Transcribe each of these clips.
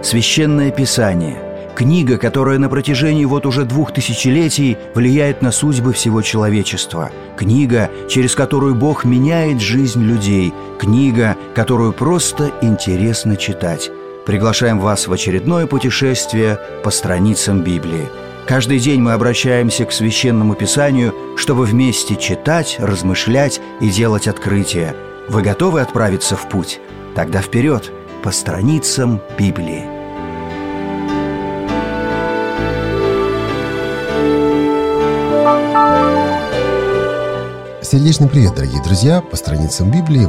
Священное Писание. Книга, которая на протяжении вот уже 2000 летий влияет на судьбы всего человечества. Книга, через которую Бог меняет жизнь людей. Книга, которую просто интересно читать. Приглашаем вас в очередное путешествие по страницам Библии. Каждый день мы обращаемся к Священному Писанию, чтобы вместе читать, размышлять и делать открытия. Вы готовы отправиться в путь? Тогда вперед, по страницам Библии. Сердечный привет, дорогие друзья! По страницам Библии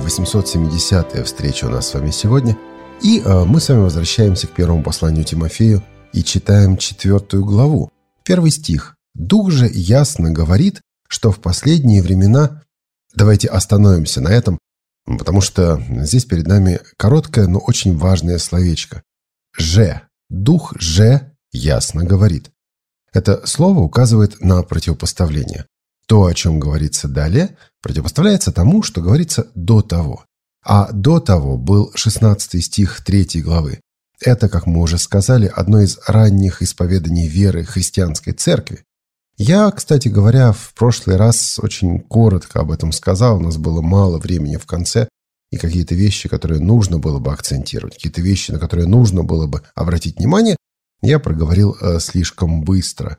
870-я встреча у нас с вами сегодня. И мы с вами возвращаемся к первому посланию Тимофею и читаем 4 главу. 1 стих. «Дух же ясно говорит, что в последние времена...» Давайте остановимся на этом, потому что здесь перед нами короткое, но очень важное словечко. «Же». «Дух же ясно говорит». Это слово указывает на противопоставление. То, о чем говорится далее, противопоставляется тому, что говорится до того. А до того был 16 стих 3 главы. Это, как мы уже сказали, одно из ранних исповеданий веры христианской церкви. Я, кстати говоря, в прошлый раз очень коротко об этом сказал. У нас было мало времени в конце, и какие-то вещи, которые нужно было бы акцентировать, какие-то вещи, на которые нужно было бы обратить внимание, я проговорил слишком быстро.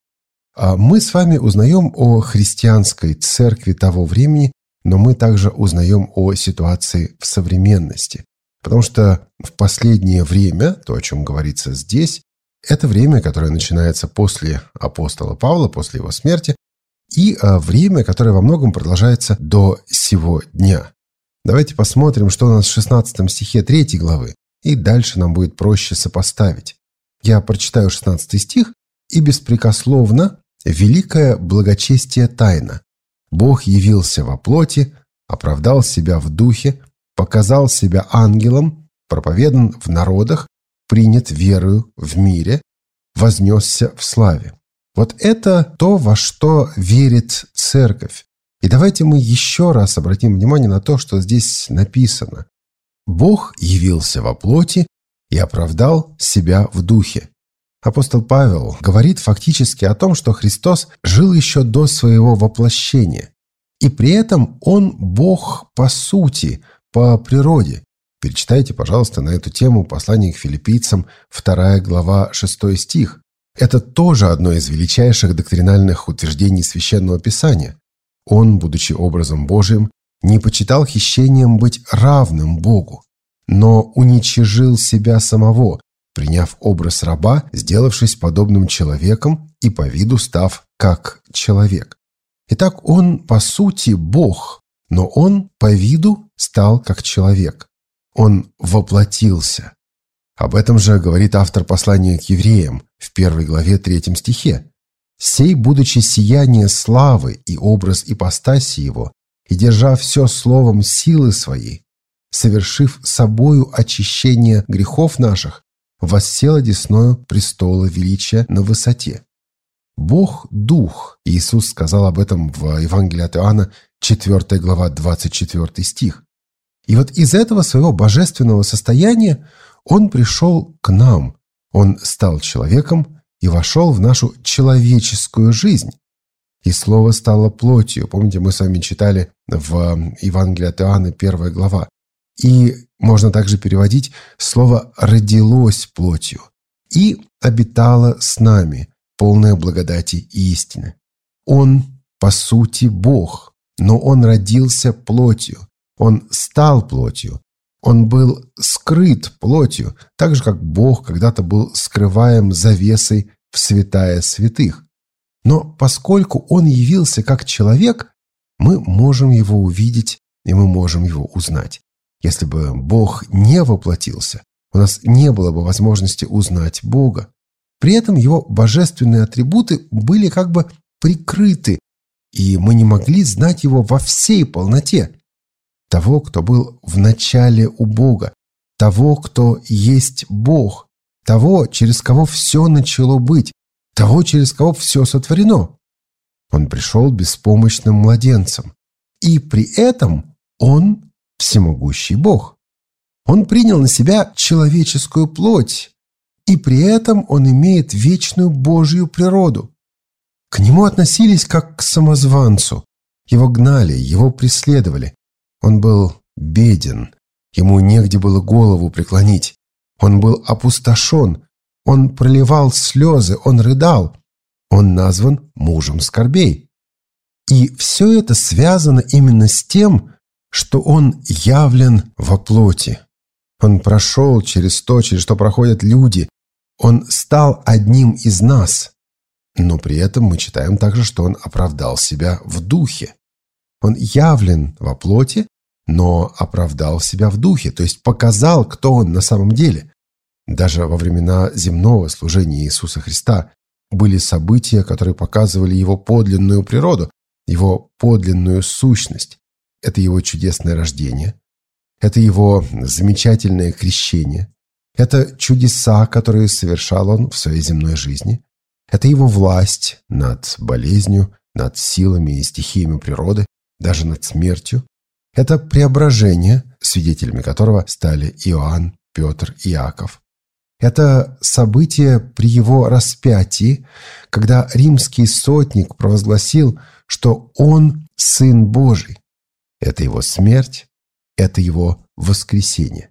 Мы с вами узнаем о христианской церкви того времени, но мы также узнаем о ситуации в современности. Потому что в последнее время, то, о чем говорится здесь, это время, которое начинается после апостола Павла, после его смерти, и время, которое во многом продолжается до сего дня. Давайте посмотрим, что у нас в 16 стихе 3 главы, и дальше нам будет проще сопоставить. Я прочитаю 16 стих, и беспрекословно великое благочестие тайна. Бог явился во плоти, оправдал себя в духе, показал себя ангелом, проповедан в народах, принят верою в мире, вознесся в славе. Вот это то, во что верит церковь. И давайте мы еще раз обратим внимание на то, что здесь написано. Бог явился во плоти и оправдал себя в духе. Апостол Павел говорит фактически о том, что Христос жил еще до своего воплощения. И при этом Он Бог по сути, по природе. Перечитайте, пожалуйста, на эту тему послание к филиппийцам, 2 глава, 6 стих. Это тоже одно из величайших доктринальных утверждений Священного Писания. Он, будучи образом Божиим, не почитал хищением быть равным Богу, но уничижил себя самого, приняв образ раба, сделавшись подобным человеком и по виду став как человек. Итак, он по сути Бог, но он по виду стал как человек. Он воплотился. Об этом же говорит автор послания к евреям в 1 главе 3 стихе. «Сей, будучи сияние славы и образ ипостаси его, и держа все словом силы своей, совершив собою очищение грехов наших, воссел одесною престола величия на высоте». Бог – Дух. Иисус сказал об этом в Евангелии от Иоанна, 4 глава, 24 стих. И вот из этого своего божественного состояния Он пришел к нам. Он стал человеком и вошел в нашу человеческую жизнь. И Слово стало плотью. Помните, мы с вами читали в Евангелии от Иоанна, 1 глава. И можно также переводить слово «родилось плотью» и «обитало с нами», полное благодати и истины. Он, по сути, Бог, но Он родился плотью, Он стал плотью, Он был скрыт плотью, так же, как Бог когда-то был скрываем завесой в святая святых. Но поскольку Он явился как человек, мы можем Его увидеть и мы можем Его узнать. Если бы Бог не воплотился, у нас не было бы возможности узнать Бога. При этом Его божественные атрибуты были как бы прикрыты, и мы не могли знать Его во всей полноте. Того, кто был в начале у Бога, того, кто есть Бог, того, через кого все начало быть, того, через кого все сотворено. Он пришел беспомощным младенцем, и при этом Он всемогущий Бог. Он принял на себя человеческую плоть. и при этом он имеет вечную Божью природу. К нему относились как к самозванцу. Его гнали, его преследовали. Он был беден, ему негде было голову преклонить. Он был опустошен, он проливал слезы, он рыдал. Он назван мужем скорбей. И все это связано именно с тем, что он явлен во плоти. Он прошел через то, через что проходят люди. Он стал одним из нас. Но при этом мы читаем также, что он оправдал себя в духе. Он явлен во плоти, но оправдал себя в духе, то есть показал, кто он на самом деле. Даже во времена земного служения Иисуса Христа были события, которые показывали его подлинную природу, его подлинную сущность. Это его чудесное рождение, это его замечательное крещение, это чудеса, которые совершал он в своей земной жизни, это его власть над болезнью, над силами и стихиями природы, даже над смертью. Это преображение, свидетелями которого стали Иоанн, Петр и Иаков. Это событие при его распятии, когда римский сотник провозгласил, что он Сын Божий. Это его смерть, это его воскресение.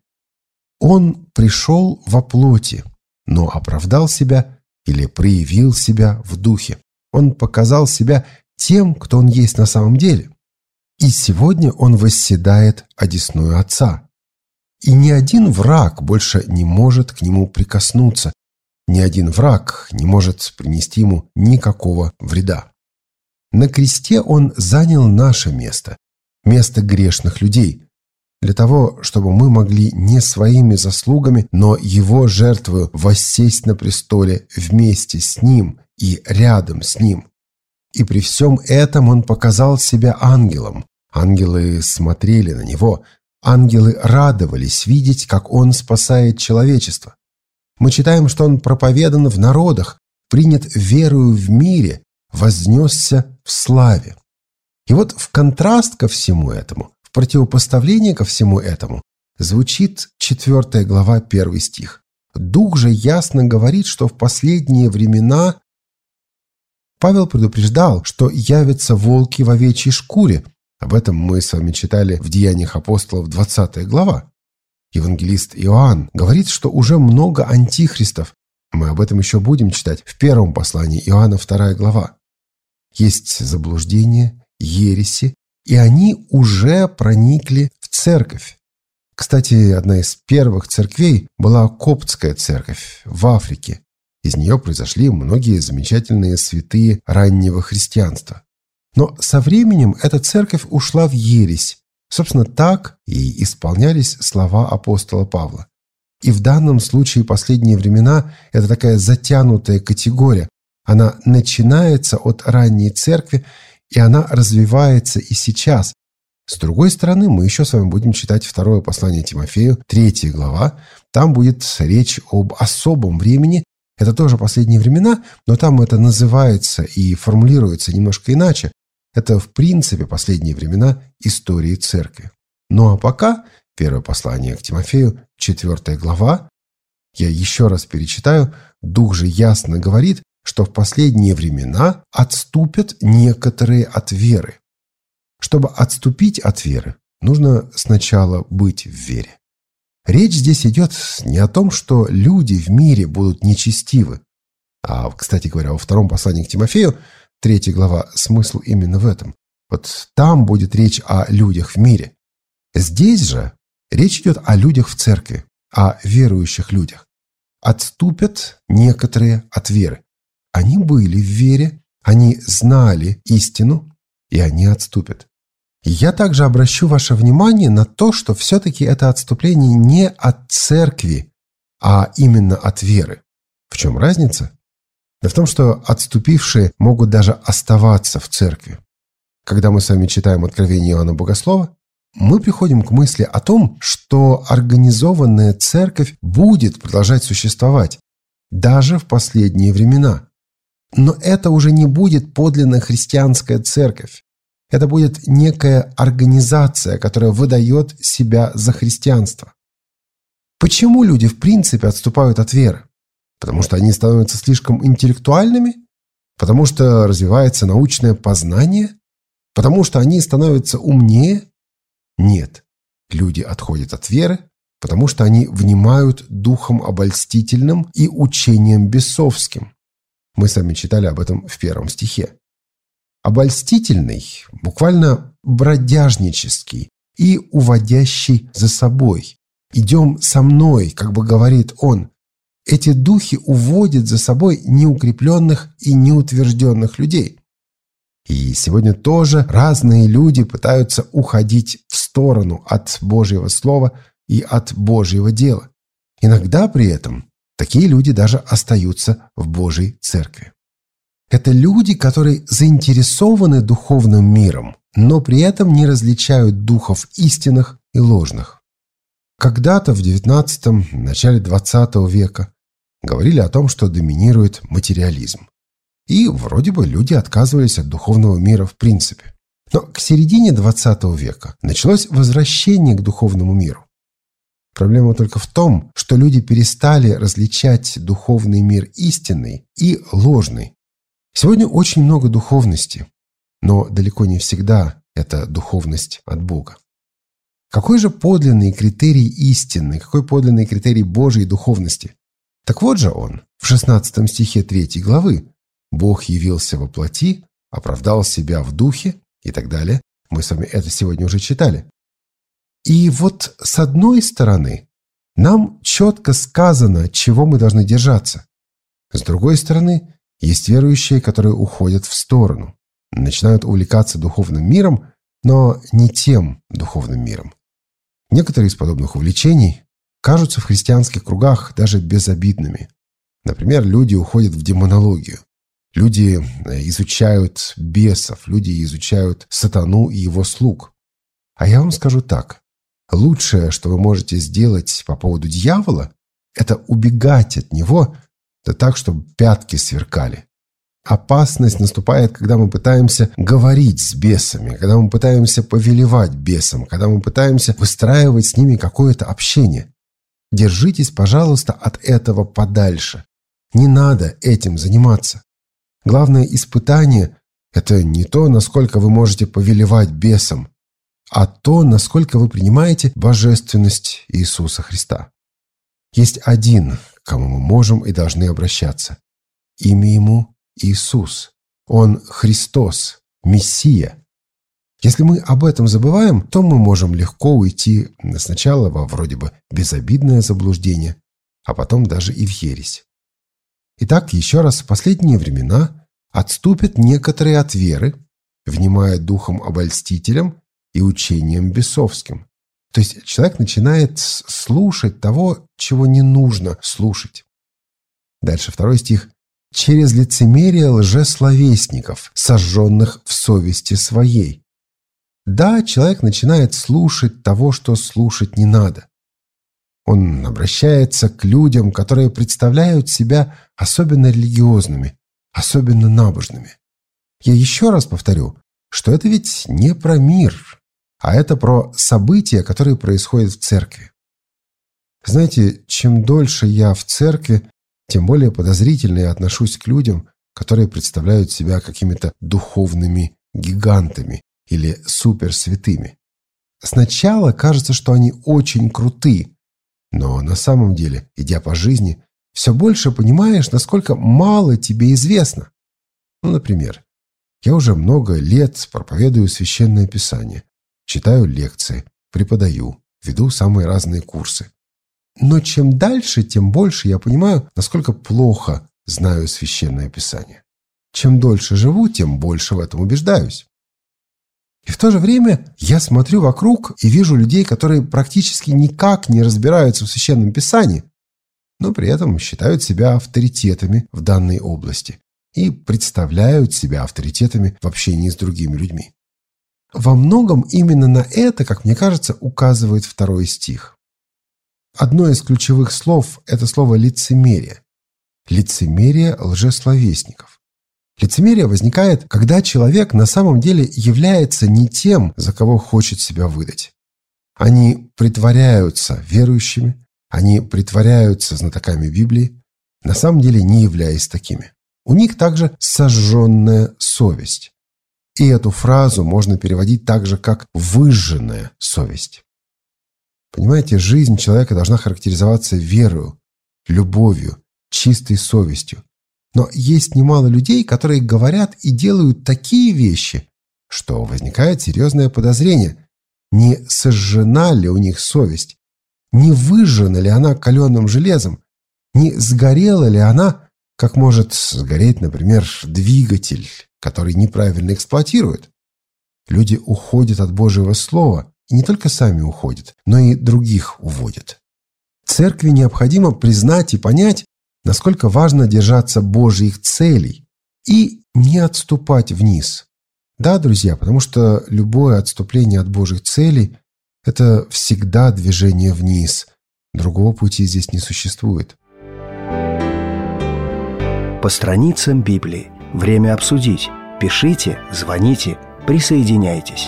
Он пришел во плоти, но оправдал себя или проявил себя в духе. Он показал себя тем, кто он есть на самом деле. И сегодня он восседает одесную Отца. И ни один враг больше не может к нему прикоснуться. Ни один враг не может принести ему никакого вреда. На кресте он занял наше место, место грешных людей, для того, чтобы мы могли не своими заслугами, но его жертвою воссесть на престоле вместе с ним и рядом с ним. И при всем этом он показал себя ангелом. Ангелы смотрели на него, ангелы радовались видеть, как он спасает человечество. Мы читаем, что он проповедан в народах, принят верою в мире, вознесся в славе. И вот в контраст ко всему этому, в противопоставление ко всему этому, звучит 4 глава, 1 стих. Дух же ясно говорит, что в последние времена Павел предупреждал, что явятся волки в овечьей шкуре. Об этом мы с вами читали в Деяниях апостолов, 20 глава. Евангелист Иоанн говорит, что уже много антихристов. Мы об этом еще будем читать в первом послании Иоанна, 2 глава. Есть заблуждения, ереси, и они уже проникли в церковь. Кстати, одна из первых церквей была коптская церковь в Африке. Из нее произошли многие замечательные святые раннего христианства. Но со временем эта церковь ушла в ересь. Собственно, так и исполнялись слова апостола Павла. И в данном случае последние времена – это такая затянутая категория. Она начинается от ранней церкви, и она развивается и сейчас. С другой стороны, мы еще с вами будем читать второе послание Тимофею, 3 глава. Там будет речь об особом времени. Это тоже последние времена, но там это называется и формулируется немножко иначе. Это, в принципе, последние времена истории церкви. Ну а пока первое послание к Тимофею, 4 глава. Я еще раз перечитаю. Дух же ясно говорит, что в последние времена отступят некоторые от веры. Чтобы отступить от веры, нужно сначала быть в вере. Речь здесь идет не о том, что люди в мире будут нечестивы. А, кстати говоря, во втором послании к Тимофею, 3 глава, смысл именно в этом. Вот там будет речь о людях в мире. Здесь же речь идет о людях в церкви, о верующих людях. Отступят некоторые от веры. Они были в вере, они знали истину, и они отступят. И я также обращу ваше внимание на то, что все-таки это отступление не от церкви, а именно от веры. В чем разница? Да в том, что отступившие могут даже оставаться в церкви. Когда мы с вами читаем Откровение Иоанна Богослова, мы приходим к мысли о том, что организованная церковь будет продолжать существовать даже в последние времена. Но это уже не будет подлинно христианская церковь. Это будет некая организация, которая выдает себя за христианство. Почему люди в принципе отступают от веры? Потому что они становятся слишком интеллектуальными? Потому что развивается научное познание? Потому что они становятся умнее? Нет. Люди отходят от веры, потому что они внимают духом обольстительным и учением бесовским. Мы с вами читали об этом в 1 стихе. Обольстительный, буквально бродяжнический и уводящий за собой. «Идем со мной», как бы говорит он. Эти духи уводят за собой неукрепленных и неутвержденных людей. И сегодня тоже разные люди пытаются уходить в сторону от Божьего Слова и от Божьего дела. Иногда при этом такие люди даже остаются в Божьей Церкви. Это люди, которые заинтересованы духовным миром, но при этом не различают духов истинных и ложных. Когда-то в XIX, начале XX века говорили о том, что доминирует материализм. И вроде бы люди отказывались от духовного мира в принципе. Но к середине XX века началось возвращение к духовному миру. Проблема только в том, что люди перестали различать духовный мир истинный и ложный. Сегодня очень много духовности, но далеко не всегда это духовность от Бога. Какой же подлинный критерий истины, какой подлинный критерий Божьей духовности? Так вот же он, в 16 стихе 3 главы. «Бог явился во плоти, оправдал себя в духе» и так далее. Мы с вами это сегодня уже читали. И вот с одной стороны, нам четко сказано, чего мы должны держаться. С другой стороны, есть верующие, которые уходят в сторону, начинают увлекаться духовным миром, но не тем духовным миром. Некоторые из подобных увлечений кажутся в христианских кругах даже безобидными. Например, люди уходят в демонологию. Люди изучают бесов, люди изучают сатану и его слуг. А я вам скажу так. Лучшее, что вы можете сделать по поводу дьявола, это убегать от него, да так, чтобы пятки сверкали. Опасность наступает, когда мы пытаемся говорить с бесами, когда мы пытаемся повелевать бесам, когда мы пытаемся выстраивать с ними какое-то общение. Держитесь, пожалуйста, от этого подальше. Не надо этим заниматься. Главное испытание – это не то, насколько вы можете повелевать бесам, а то, насколько вы принимаете божественность Иисуса Христа. Есть один, к кому мы можем и должны обращаться. Имя Ему – Иисус. Он Христос, Мессия. Если мы об этом забываем, то мы можем легко уйти сначала во вроде бы безобидное заблуждение, а потом даже и в ересь. Итак, еще раз, в последние времена отступят некоторые от веры, внимая духом обольстителям и учением бесовским. То есть человек начинает слушать того, чего не нужно слушать. Дальше 2 стих. «Через лицемерие лжесловесников, сожженных в совести своей». Да, человек начинает слушать того, что слушать не надо. Он обращается к людям, которые представляют себя особенно религиозными, особенно набожными. Я еще раз повторю, что это ведь не про мир, а это про события, которые происходят в церкви. Знаете, чем дольше я в церкви, тем более подозрительно я отношусь к людям, которые представляют себя какими-то духовными гигантами или суперсвятыми. Сначала кажется, что они очень круты, но на самом деле, идя по жизни, все больше понимаешь, насколько мало тебе известно. Например, я уже много лет проповедую Священное Писание, читаю лекции, преподаю, веду самые разные курсы. Но чем дальше, тем больше я понимаю, насколько плохо знаю Священное Писание. Чем дольше живу, тем больше в этом убеждаюсь. И в то же время я смотрю вокруг и вижу людей, которые практически никак не разбираются в Священном Писании, но при этом считают себя авторитетами в данной области и представляют себя авторитетами в общении с другими людьми. Во многом именно на это, как мне кажется, указывает 2 стих. Одно из ключевых слов – это слово «лицемерие». Лицемерие лжесловесников. Лицемерие возникает, когда человек на самом деле является не тем, за кого хочет себя выдать. Они притворяются верующими, они притворяются знатоками Библии, на самом деле не являясь такими. У них также сожженная совесть. И эту фразу можно переводить так же, как «выжженная совесть». Понимаете, жизнь человека должна характеризоваться верою, любовью, чистой совестью. Но есть немало людей, которые говорят и делают такие вещи, что возникает серьезное подозрение, не сожжена ли у них совесть, не выжжена ли она каленым железом, не сгорела ли она, как может сгореть, например, двигатель, который неправильно эксплуатируют. Люди уходят от Божьего Слова, и не только сами уходят, но и других уводят. Церкви необходимо признать и понять, насколько важно держаться Божьих целей и не отступать вниз. Да, друзья, потому что любое отступление от Божьих целей – это всегда движение вниз. Другого пути здесь не существует. По страницам Библии. Время обсудить. Пишите, звоните, присоединяйтесь.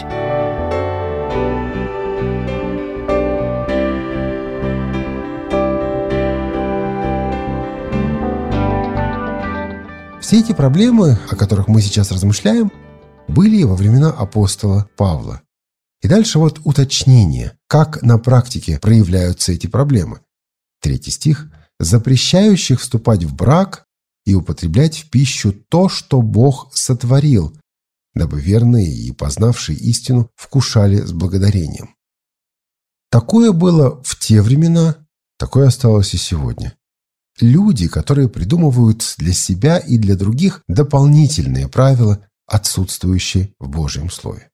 Все эти проблемы, о которых мы сейчас размышляем, были во времена апостола Павла. И дальше вот уточнение, как на практике проявляются эти проблемы. 3 стих. «Запрещающих вступать в брак и употреблять в пищу то, что Бог сотворил, дабы верные и познавшие истину вкушали с благодарением». Такое было в те времена, такое осталось и сегодня. Люди, которые придумывают для себя и для других дополнительные правила, отсутствующие в Божьем Слове.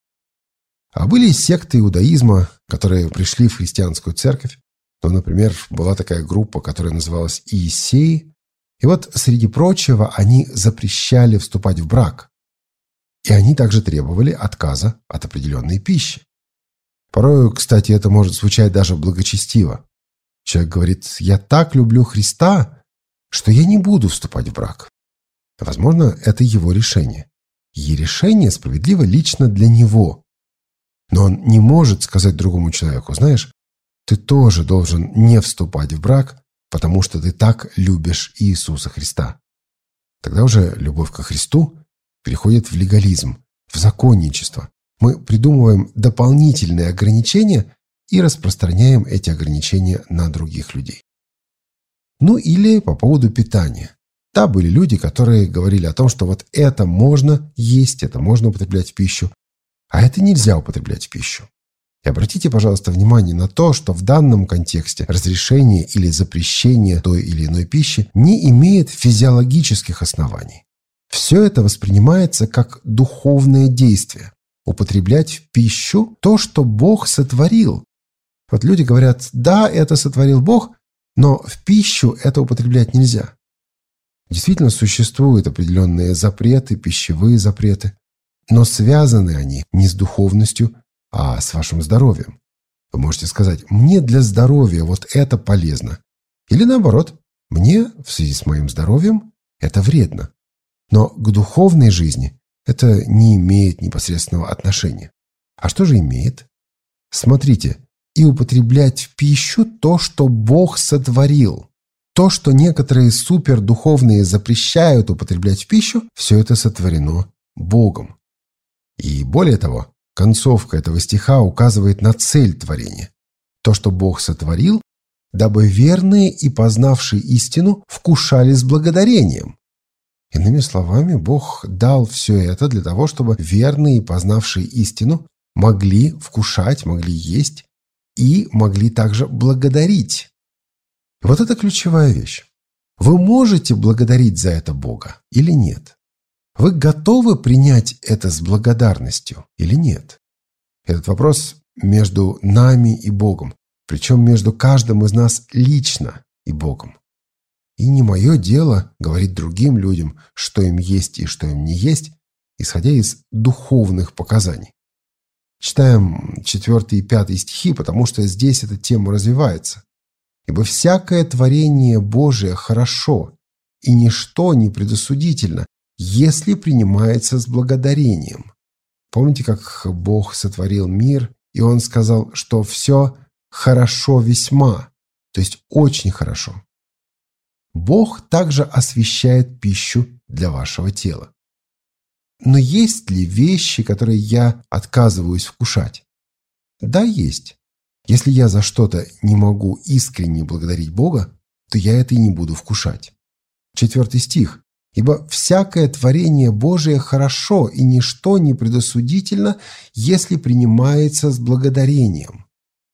А были секты иудаизма, которые пришли в христианскую церковь. Ну, например, была такая группа, которая называлась Иессеи. И вот, среди прочего, они запрещали вступать в брак. И они также требовали отказа от определенной пищи. Порой, кстати, это может звучать даже благочестиво. Человек говорит: «Я так люблю Христа, что я не буду вступать в брак». Возможно, это его решение. И решение справедливо лично для него. Но он не может сказать другому человеку: «Знаешь, ты тоже должен не вступать в брак, потому что ты так любишь Иисуса Христа». Тогда уже любовь ко Христу переходит в легализм, в законничество. Мы придумываем дополнительные ограничения и распространяем эти ограничения на других людей. Ну или по поводу питания. Да, были люди, которые говорили о том, что вот это можно есть, это можно употреблять в пищу, а это нельзя употреблять в пищу. И обратите, пожалуйста, внимание на то, что в данном контексте разрешение или запрещение той или иной пищи не имеет физиологических оснований. Все это воспринимается как духовное действие. Употреблять в пищу то, что Бог сотворил. Вот люди говорят: да, это сотворил Бог, но в пищу это употреблять нельзя. Действительно, существуют определенные запреты, пищевые запреты, но связаны они не с духовностью, а с вашим здоровьем. Вы можете сказать: мне для здоровья вот это полезно. Или наоборот, мне в связи с моим здоровьем это вредно. Но к духовной жизни это не имеет непосредственного отношения. А что же имеет? Смотрите, и употреблять в пищу то, что Бог сотворил. То, что некоторые супердуховные запрещают употреблять в пищу, все это сотворено Богом. И более того, концовка этого стиха указывает на цель творения. То, что Бог сотворил, дабы верные и познавшие истину вкушали с благодарением. Иными словами, Бог дал все это для того, чтобы верные и познавшие истину могли вкушать, могли есть и могли также благодарить. И вот это ключевая вещь. Вы можете благодарить за это Бога или нет? Вы готовы принять это с благодарностью или нет? Этот вопрос между нами и Богом, причем между каждым из нас лично и Богом. И не мое дело говорить другим людям, что им есть и что им не есть, исходя из духовных показаний. Читаем 4 и 5 стихи, потому что здесь эта тема развивается. «Ибо всякое творение Божие хорошо, и ничто не предосудительно, если принимается с благодарением». Помните, как Бог сотворил мир, и Он сказал, что все хорошо весьма, то есть очень хорошо. Бог также освящает пищу для вашего тела. Но есть ли вещи, которые я отказываюсь вкушать? Да, есть. Если я за что-то не могу искренне благодарить Бога, то я это и не буду вкушать. 4 стих. «Ибо всякое творение Божие хорошо, и ничто не предосудительно, если принимается с благодарением».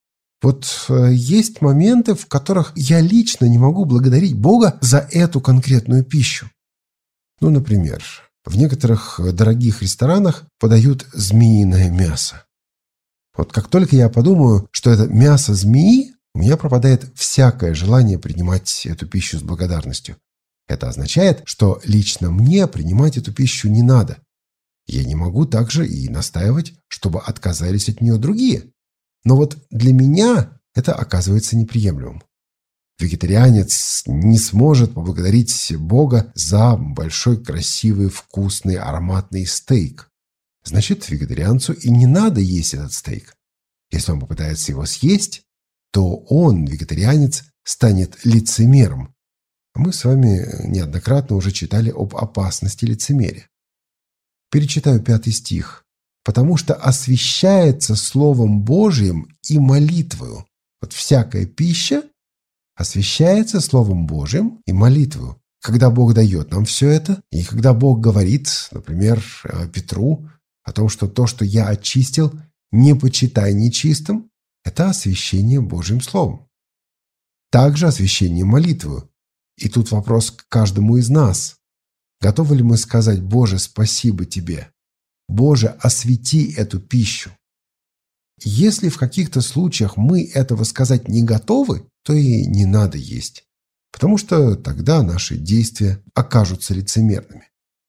Вот есть моменты, в которых я лично не могу благодарить Бога за эту конкретную пищу. Ну, например, в некоторых дорогих ресторанах подают змеиное мясо. Вот как только я подумаю, что это мясо змеи, у меня пропадает всякое желание принимать эту пищу с благодарностью. Это означает, что лично мне принимать эту пищу не надо. Я не могу также и настаивать, чтобы отказались от нее другие. Но вот для меня это оказывается неприемлемым. Вегетарианец не сможет поблагодарить Бога за большой, красивый, вкусный, ароматный стейк. Значит, вегетарианцу и не надо есть этот стейк. Если он попытается его съесть, то он, вегетарианец, станет лицемером. Мы с вами неоднократно уже читали об опасности лицемерия. Перечитаю 5 стих. «Потому что освящается Словом Божиим и молитвою». Вот всякая пища освящается Словом Божиим и молитвою. Когда Бог дает нам все это, и когда Бог говорит, например, Петру о том, что то, что я очистил, не почитай нечистым, это освящение Божьим Словом. Также освящение молитвою. И тут вопрос к каждому из нас. Готовы ли мы сказать: «Боже, спасибо Тебе. Боже, освети эту пищу». Если в каких-то случаях мы этого сказать не готовы, то и не надо есть, потому что тогда наши действия окажутся лицемерными.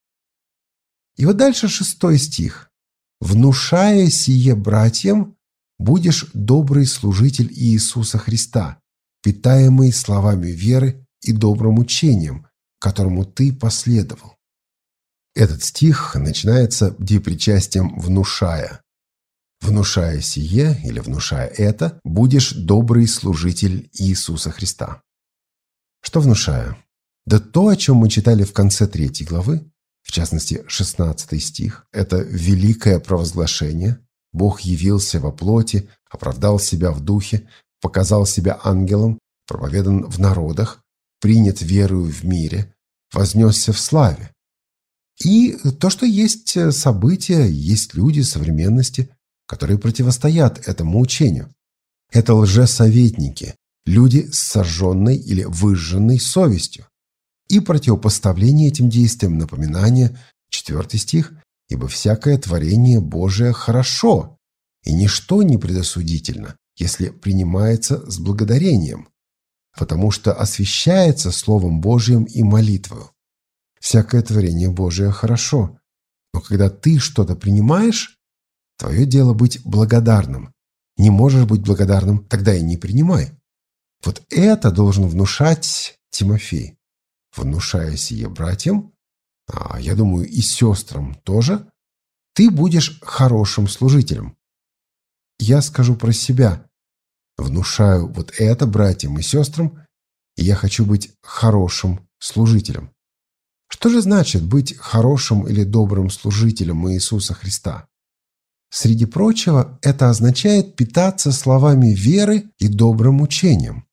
И вот дальше 6 стих. «Внушая сие братьям, будешь добрый служитель Иисуса Христа, питаемый словами веры и добрым учением, которому ты последовал». Этот стих начинается депричастием «внушая». «Внушая сие» или «внушая это, будешь добрый служитель Иисуса Христа». Что внушая? Да то, о чем мы читали в конце 3 главы, в частности 16 стих, это великое провозглашение. Бог явился во плоти, оправдал себя в духе, показал себя ангелом, проповедан в народах, принят верою в мире, вознесся в славе. И то, что есть события, есть люди современности, которые противостоят этому учению. Это лжесоветники, люди с сожженной или выжженной совестью. И противопоставление этим действиям напоминание, 4 стих, «Ибо всякое творение Божие хорошо, и ничто не предосудительно, если принимается с благодарением, потому что освящается Словом Божиим и молитвою». Всякое творение Божие хорошо, но когда ты что-то принимаешь, твое дело быть благодарным. Не можешь быть благодарным, тогда и не принимай. Вот это должен внушать Тимофей. «Внушая сие братьям», а я думаю, и сестрам тоже, ты будешь хорошим служителем. Я скажу про себя. Внушаю вот это братьям и сестрам, и я хочу быть хорошим служителем. Что же значит быть хорошим или добрым служителем Иисуса Христа? Среди прочего, это означает питаться словами веры и добрым учением.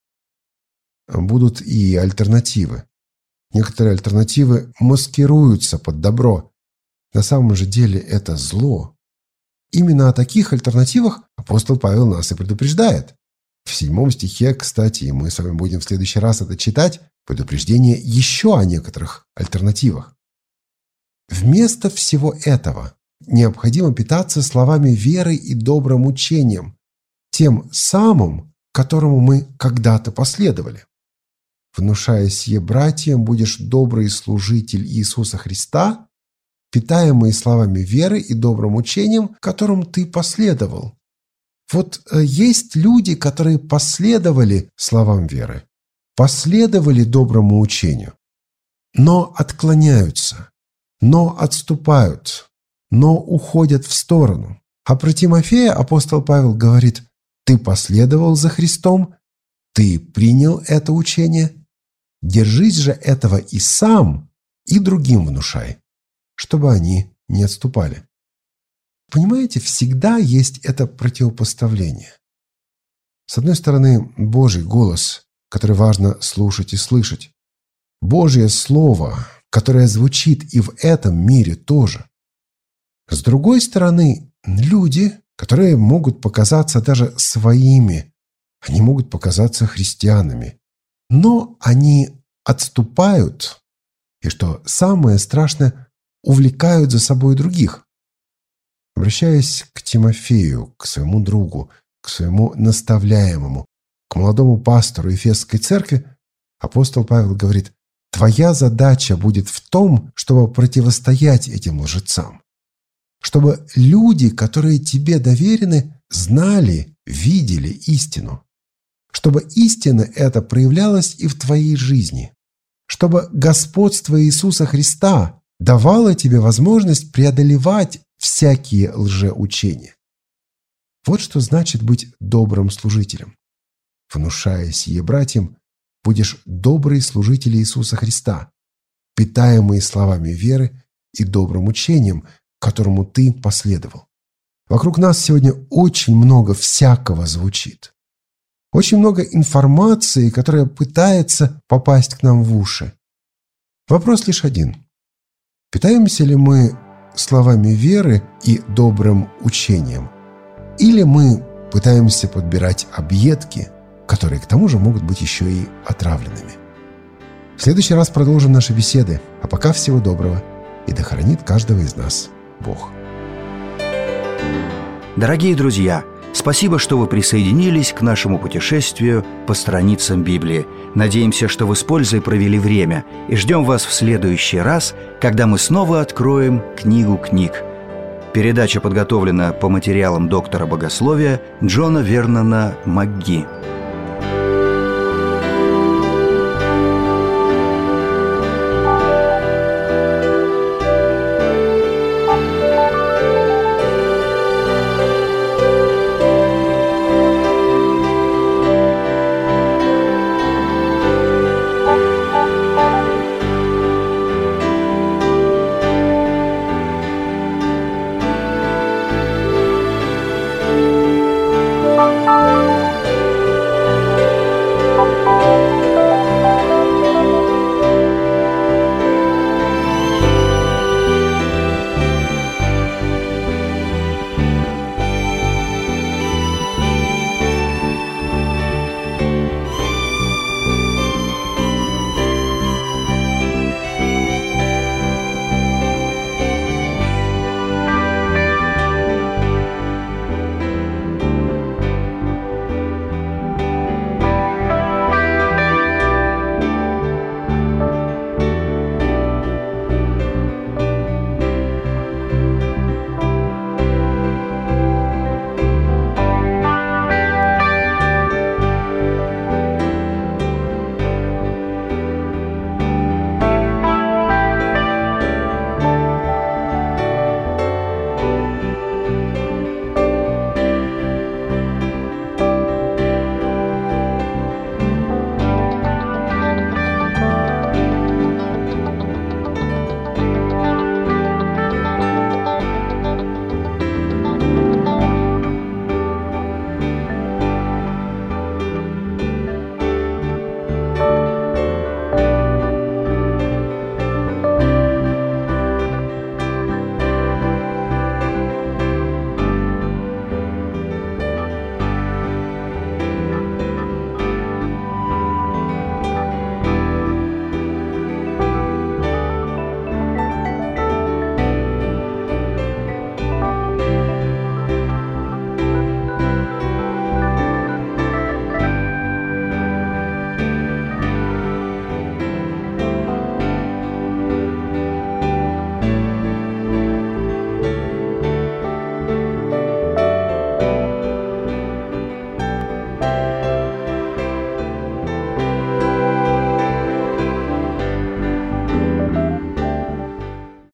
Будут и альтернативы. Некоторые альтернативы маскируются под добро. На самом же деле это зло. Именно о таких альтернативах апостол Павел нас и предупреждает. В 7 стихе, кстати, и мы с вами будем в следующий раз это читать, предупреждение еще о некоторых альтернативах. Вместо всего этого необходимо питаться словами веры и добрым учением, тем самым, которому мы когда-то последовали. «Внушая сие братьям, будешь добрый служитель Иисуса Христа, питаемый словами веры и добрым учением, которым ты последовал». Вот есть люди, которые последовали словам веры, последовали доброму учению, но отклоняются, но отступают, но уходят в сторону. А про Тимофея апостол Павел говорит: ты последовал за Христом, ты принял это учение, Держись же этого и сам, и другим внушай, чтобы они не отступали». Понимаете, всегда есть это противопоставление. С одной стороны, Божий голос, который важно слушать и слышать. Божье Слово, которое звучит и в этом мире тоже. С другой стороны, люди, которые могут показаться даже своими, они могут показаться христианами, но они отступают и, что самое страшное, увлекают за собой других. Обращаясь к Тимофею, к своему другу, к своему наставляемому, к молодому пастору Ефесской церкви, апостол Павел говорит: «Твоя задача будет в том, чтобы противостоять этим лжецам, чтобы люди, которые тебе доверены, знали, видели истину, чтобы истина эта проявлялась и в твоей жизни, чтобы господство Иисуса Христа давало тебе возможность преодолевать всякие лжеучения». Вот что значит быть добрым служителем. Внушая сие братьям, будешь добрый служитель Иисуса Христа, питаемый словами веры и добрым учением, которому ты последовал. Вокруг нас сегодня очень много всякого звучит. Очень много информации, которая пытается попасть к нам в уши. Вопрос лишь один. Питаемся ли мы словами веры и добрым учением? Или мы пытаемся подбирать объедки, которые к тому же могут быть еще и отравленными? В следующий раз продолжим наши беседы. А пока всего доброго. И да хранит каждого из нас Бог. Дорогие друзья, спасибо, что вы присоединились к нашему путешествию по страницам Библии. Надеемся, что вы с пользой провели время, и ждем вас в следующий раз, когда мы снова откроем книгу книг. Передача подготовлена по материалам доктора богословия Джона Вернона МакГи.